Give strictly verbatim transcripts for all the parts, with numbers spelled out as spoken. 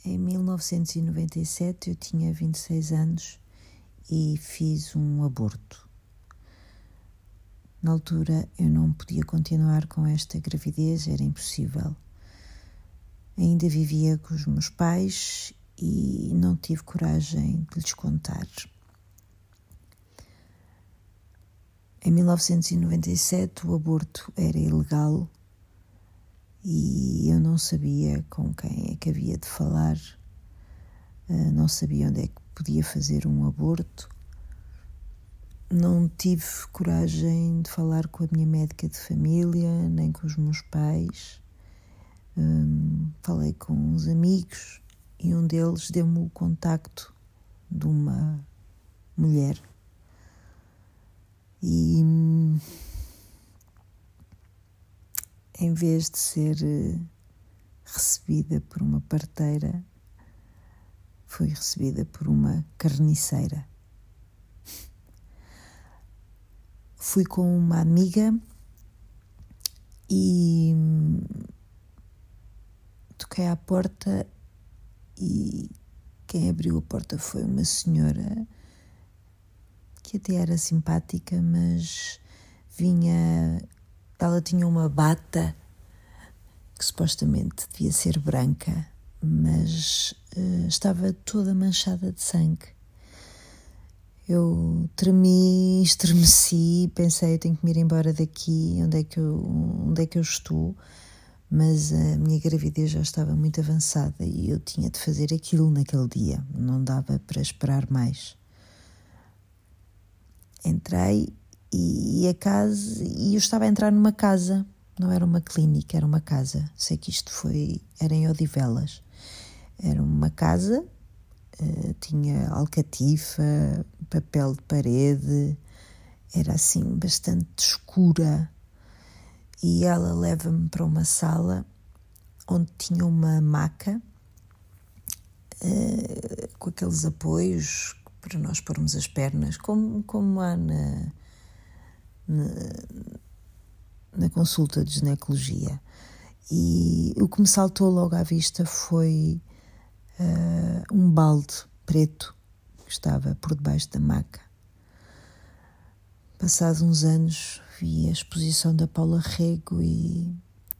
Em mil novecentos e noventa e sete eu tinha vinte e seis anos e fiz um aborto. Na altura eu não podia continuar com esta gravidez, era impossível. Ainda vivia com os meus pais e não tive coragem de lhes contar. Em mil novecentos e noventa e sete o aborto era ilegal e eu não sabia com quem é que havia de falar, não sabia onde é que podia fazer um aborto. Não tive coragem de falar com a minha médica de família, nem com os meus pais. Hum, falei com uns amigos e um deles deu-me o contacto de uma mulher. E em vez de ser recebida por uma parteira, fui recebida por uma carniceira. Fui com uma amiga e toquei à porta e quem abriu a porta foi uma senhora que até era simpática, mas vinha... Ela tinha uma bata que supostamente devia ser branca, mas uh, estava toda manchada de sangue. Eu tremi, estremeci, pensei, eu tenho que me ir embora daqui, onde é que eu, onde é que eu estou? Mas a minha gravidez já estava muito avançada e eu tinha de fazer aquilo naquele dia, não dava para esperar mais. Entrei e a casa, e eu estava a entrar numa casa, não era uma clínica, era uma casa. Sei que isto foi, era em Odivelas. Era uma casa, uh, tinha alcatifa, papel de parede, era assim bastante escura. E ela leva-me para uma sala onde tinha uma maca uh, com aqueles apoios para nós pormos as pernas, como, como há na, na, na consulta de ginecologia. E o que me saltou logo à vista foi uh, um balde preto que estava por debaixo da maca. Passados uns anos vi a exposição da Paula Rego e,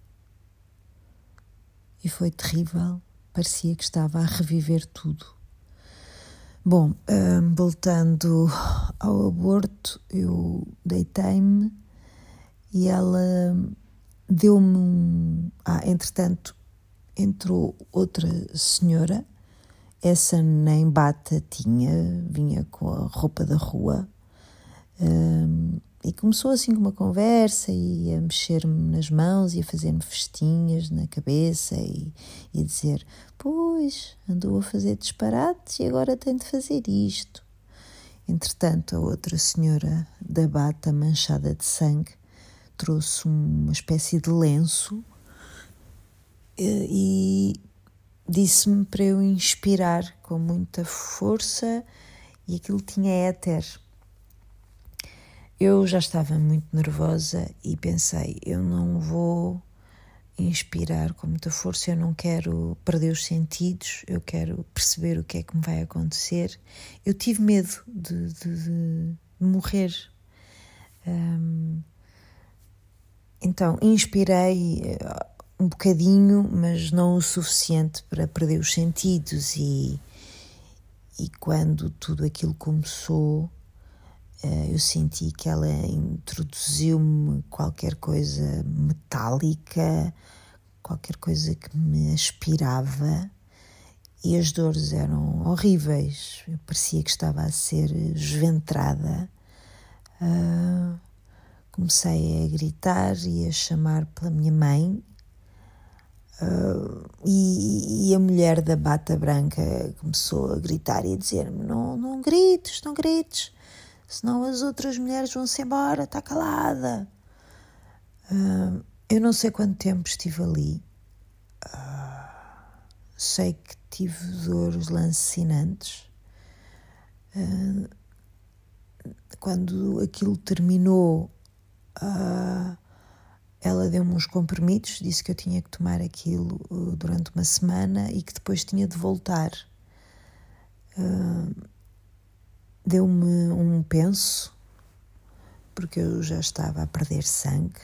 e foi terrível, parecia que estava a reviver tudo. Bom, um, voltando ao aborto, eu deitei-me e ela deu-me um... Ah, entretanto, entrou outra senhora, essa nem bata tinha, vinha com a roupa da rua, um, e começou assim com uma conversa e a mexer-me nas mãos e a fazer-me festinhas na cabeça e, e a dizer, pois, andou a fazer disparates e agora tem de fazer isto. Entretanto, a outra senhora da bata manchada de sangue trouxe uma espécie de lenço e, e disse-me para eu inspirar com muita força e aquilo tinha éter. Eu já estava muito nervosa e pensei, eu não vou inspirar com muita força, eu não quero perder os sentidos, eu quero perceber o que é que me vai acontecer. Eu tive medo de, de, de morrer. Um, então, inspirei um bocadinho, mas não o suficiente para perder os sentidos e, e quando tudo aquilo começou, eu senti que ela introduziu-me qualquer coisa metálica, qualquer coisa que me aspirava e as dores eram horríveis. Eu parecia que estava a ser esventrada. Uh, comecei a gritar e a chamar pela minha mãe uh, e, e a mulher da bata branca começou a gritar e a dizer-me, não, não grites, não grites. Senão as outras mulheres vão-se embora, está calada. Uh, eu não sei quanto tempo estive ali. Uh, sei que tive dores lancinantes. Uh, quando aquilo terminou, uh, ela deu-me uns comprimidos, disse que eu tinha que tomar aquilo durante uma semana e que depois tinha de voltar. Uh, deu-me um penso, porque eu já estava a perder sangue,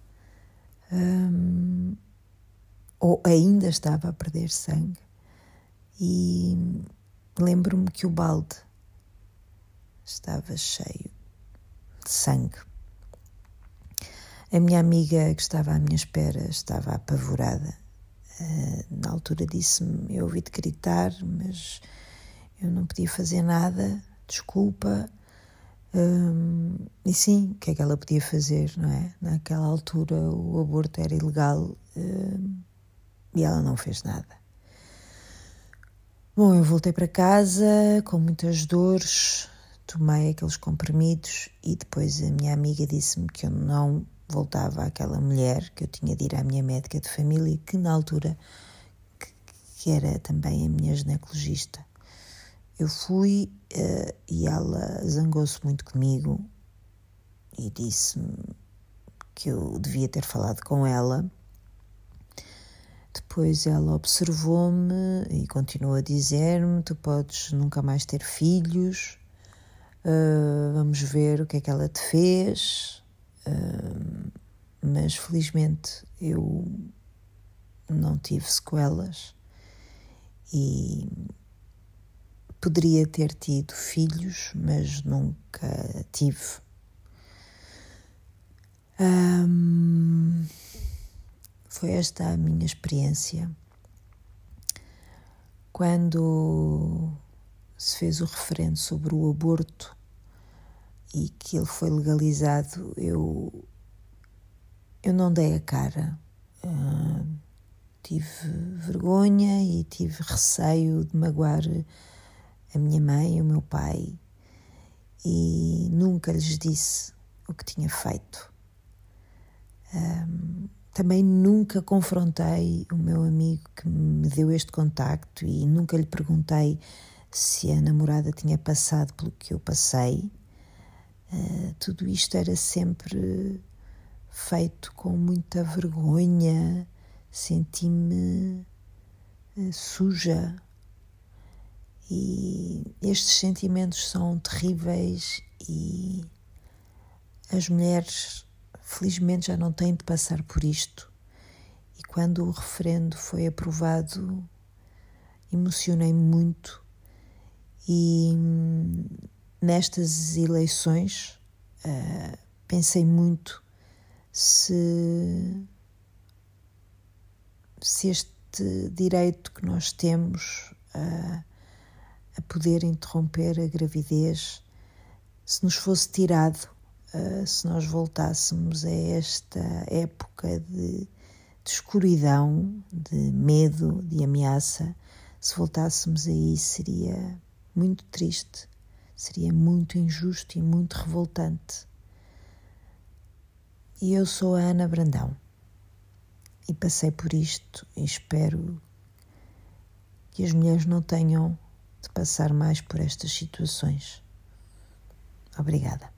um, ou ainda estava a perder sangue, e lembro-me que o balde estava cheio de sangue. A minha amiga que estava à minha espera estava apavorada. Uh, na altura disse-me: eu ouvi-te gritar, mas eu não podia fazer nada, desculpa. Um, e sim, o que é que ela podia fazer, não é? Naquela altura o aborto era ilegal, um, e ela não fez nada. Bom, eu voltei para casa com muitas dores, tomei aqueles comprimidos e depois a minha amiga disse-me que eu não voltava àquela mulher, que eu tinha de ir à minha médica de família, que na altura que, que era também a minha ginecologista. Eu fui uh, e ela zangou-se muito comigo e disse-me que eu devia ter falado com ela. Depois ela observou-me e continuou a dizer-me: tu podes nunca mais ter filhos, uh, vamos ver o que é que ela te fez. Uh, mas felizmente eu não tive sequelas e poderia ter tido filhos, mas nunca tive. Um, foi esta a minha experiência. Quando se fez o referendo sobre o aborto e que ele foi legalizado, eu, eu não dei a cara. Uh, tive vergonha e tive receio de magoar a minha mãe e o meu pai e nunca lhes disse o que tinha feito. Um, também nunca confrontei o meu amigo que me deu este contacto e nunca lhe perguntei se a namorada tinha passado pelo que eu passei. Uh, tudo isto era sempre feito com muita vergonha, senti-me uh, suja e estes sentimentos são terríveis e as mulheres felizmente já não têm de passar por isto. E quando o referendo foi aprovado, emocionei-me muito e nestas eleições uh, pensei muito se, se este direito que nós temos uh, a poder interromper a gravidez, se nos fosse tirado, uh, se nós voltássemos a esta época de, de escuridão, de medo, de ameaça, se voltássemos aí seria muito triste, seria muito injusto e muito revoltante. E eu sou a Ana Brandão e passei por isto e espero que as mulheres não tenham de passar mais por estas situações. Obrigada.